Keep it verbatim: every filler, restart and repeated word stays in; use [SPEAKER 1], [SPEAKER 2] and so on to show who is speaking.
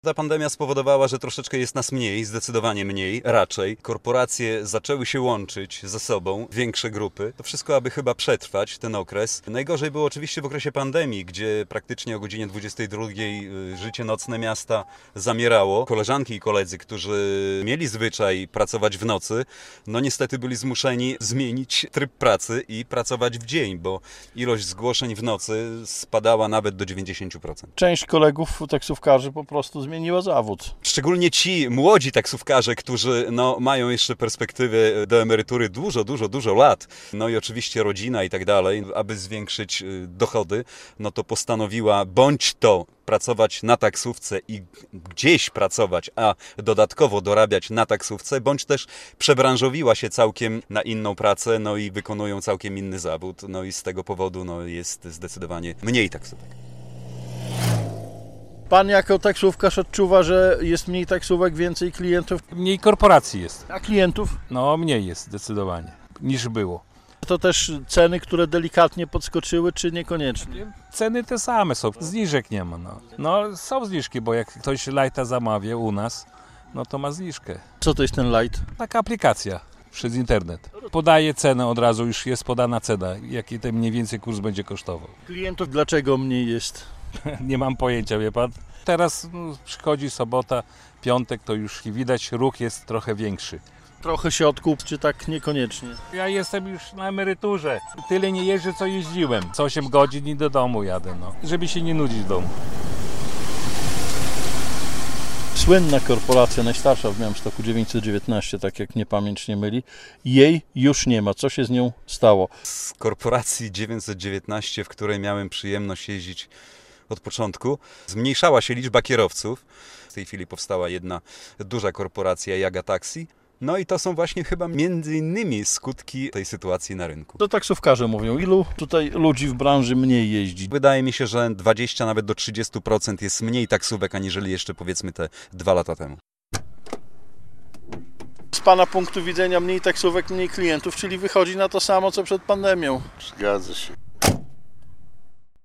[SPEAKER 1] Ta pandemia spowodowała, że troszeczkę jest nas mniej, zdecydowanie mniej, raczej. Korporacje zaczęły się łączyć ze sobą, większe grupy. To wszystko, aby chyba przetrwać ten okres. Najgorzej było oczywiście w okresie pandemii, gdzie praktycznie o godzinie dwudziestej drugiej życie nocne miasta zamierało. Koleżanki i koledzy, którzy mieli zwyczaj pracować w nocy, no niestety byli zmuszeni zmienić tryb pracy i pracować w dzień, bo ilość zgłoszeń w nocy spadała nawet do dziewięćdziesiąt procent.
[SPEAKER 2] Część kolegów taksówkarzy po prostu zmieniła zawód.
[SPEAKER 1] Szczególnie ci młodzi taksówkarze, którzy no, mają jeszcze perspektywy do emerytury dużo, dużo, dużo lat, no i oczywiście rodzina i tak dalej, aby zwiększyć dochody, no to postanowiła bądź to pracować na taksówce i gdzieś pracować, a dodatkowo dorabiać na taksówce, bądź też przebranżowiła się całkiem na inną pracę, no i wykonują całkiem inny zawód, no i z tego powodu no, jest zdecydowanie mniej taksówek.
[SPEAKER 2] Pan jako taksówkarz odczuwa, że jest mniej taksówek, więcej klientów?
[SPEAKER 3] Mniej korporacji jest.
[SPEAKER 2] A klientów?
[SPEAKER 3] No mniej jest zdecydowanie niż było.
[SPEAKER 2] To też ceny, które delikatnie podskoczyły, czy niekoniecznie?
[SPEAKER 3] Ceny te same są, zniżek nie ma. No, no są zniżki, bo jak ktoś lighta zamawia u nas, no to ma zniżkę.
[SPEAKER 2] Co to jest ten light?
[SPEAKER 3] Taka aplikacja przez internet. Podaje cenę od razu, już jest podana cena, jaki ten mniej więcej kurs będzie kosztował.
[SPEAKER 2] Klientów dlaczego mniej jest?
[SPEAKER 3] Nie mam pojęcia, wie pan. Teraz no, przychodzi sobota, piątek, to już widać, ruch jest trochę większy.
[SPEAKER 2] Trochę się odkup, czy tak niekoniecznie?
[SPEAKER 3] Ja jestem już na emeryturze. Tyle nie jeżdżę, co jeździłem. Co osiem godzin i do domu jadę, no. Żeby się nie nudzić w domu.
[SPEAKER 2] Słynna korporacja, najstarsza w Białymstoku, dziewięćset dziewiętnaście, tak jak mnie pamięć nie myli. Jej już nie ma. Co się z nią stało?
[SPEAKER 1] Z korporacji dziewięćset dziewiętnaście, w której miałem przyjemność jeździć od początku, zmniejszała się liczba kierowców. W tej chwili powstała jedna duża korporacja, Jaga Taxi. No i to są właśnie chyba między innymi skutki tej sytuacji na rynku.
[SPEAKER 2] To taksówkarze mówią, ilu tutaj ludzi w branży mniej jeździ?
[SPEAKER 1] Wydaje mi się, że dwadzieścia nawet do trzydziestu procent jest mniej taksówek, aniżeli jeszcze powiedzmy te dwa lata temu.
[SPEAKER 2] Z Pana punktu widzenia mniej taksówek, mniej klientów, czyli wychodzi na to samo, co przed pandemią.
[SPEAKER 4] Zgadza się.